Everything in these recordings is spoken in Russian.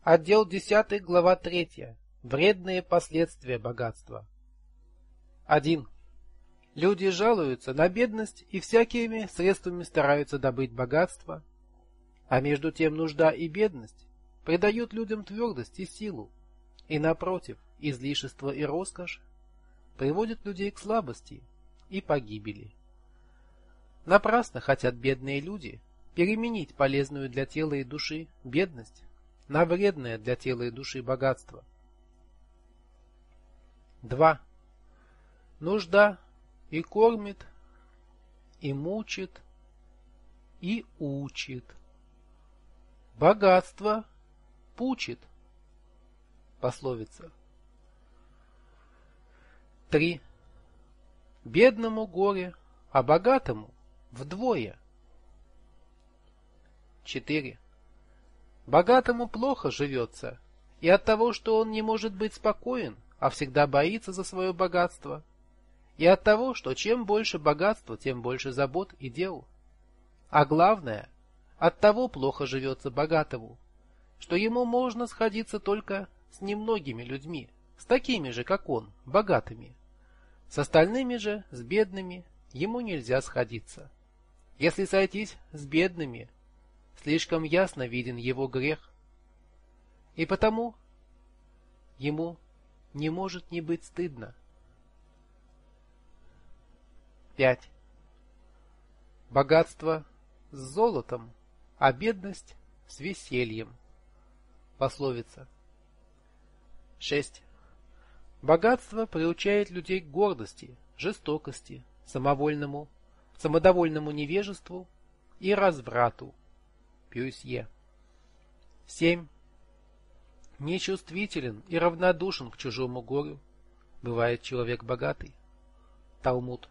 Отдел 10, глава 3. Вредные последствия богатства. 1. Люди жалуются на бедность и всякими средствами стараются добыть богатство, а между тем нужда и бедность придают людям твердость и силу, и напротив, излишество и роскошь приводят людей к слабости и погибели. Напрасно хотят бедные люди переменить полезную для тела и души бедность на вредное для тела и души богатство. 2. Нужда и кормит, и мучит, и учит. Богатство пучит. Пословица. 3. Бедному горе, а богатому вдвое. 4. Богатому плохо живется, и от того, что он не может быть спокоен, а всегда боится за свое богатство, и от того, что чем больше богатства, тем больше забот и дел. А главное, от того плохо живется богатому, что ему можно сходиться только с немногими людьми, с такими же, как он, богатыми. С остальными же, с бедными, ему нельзя сходиться. Если сойтись с бедными, слишком ясно виден его грех, и потому ему не может не быть стыдно. 5. Богатство с золотом, а бедность с весельем. Пословица. 6. Богатство приучает людей к гордости, жестокости, самодовольному невежеству и разврату. Пюсье. 7. Нечувствителен и равнодушен к чужому горю бывает человек богатый. Талмуд.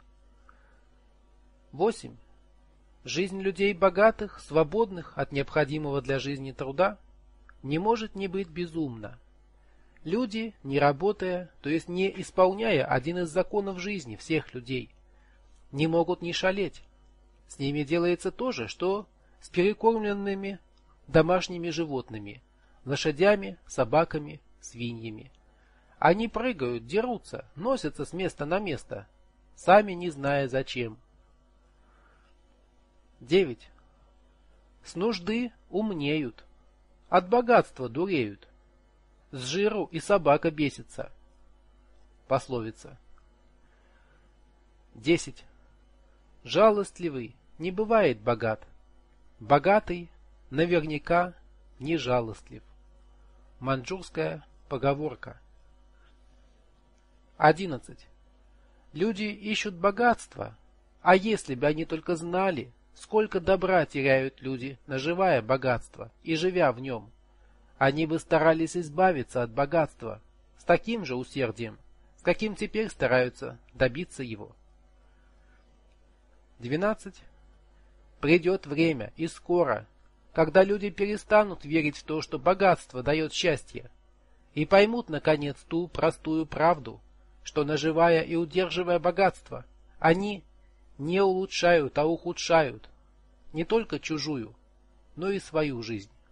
8. Жизнь людей богатых, свободных от необходимого для жизни труда, не может не быть безумна. Люди, не работая, то есть не исполняя один из законов жизни всех людей, не могут не шалеть. С ними делается то же, что с перекормленными домашними животными, лошадями, собаками, свиньями. Они прыгают, дерутся, носятся с места на место, сами не зная зачем. 9. С нужды умнеют, от богатства дуреют, с жиру и собака бесится. Пословица. 10. Жалостливый не бывает богат, богатый наверняка не жалостлив. Маньчжурская поговорка. 11. Люди ищут богатства, а если бы они только знали, сколько добра теряют люди, наживая богатство и живя в нем, они бы старались избавиться от богатства с таким же усердием, с каким теперь стараются добиться его. 12. Придет время, и скоро, когда люди перестанут верить в то, что богатство дает счастье, и поймут, наконец, ту простую правду, что, наживая и удерживая богатство, они не улучшают, а ухудшают не только чужую, но и свою жизнь.